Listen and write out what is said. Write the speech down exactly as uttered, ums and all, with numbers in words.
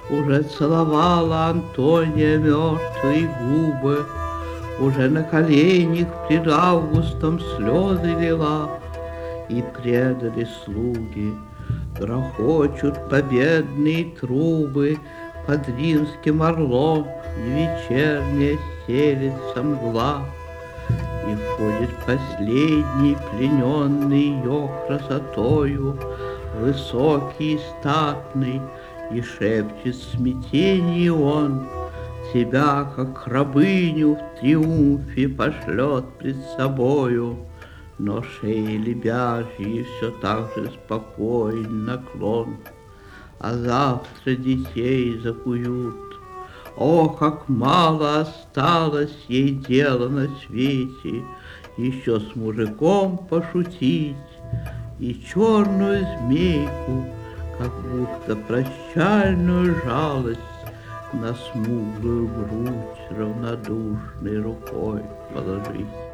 Уже целовала Антония мертвые губы, уже на коленях пред Августом слезы лила, и предали слуги. Грохочут победные трубы, под римским орлом и вечерняя селится мгла. И входит последний, плененный ее красотою, высокий и статный, и шепчет в смятении он: тебя, как рабыню, в триумфе пошлет пред собою. Но шеи лебяжьи все так же спокоен наклон, а завтра детей закуют. О, как мало осталось ей дела на свете, еще с мужиком пошутить и черную змейку, как будто прощальную жалость, на смуглую грудь равнодушной рукой положить.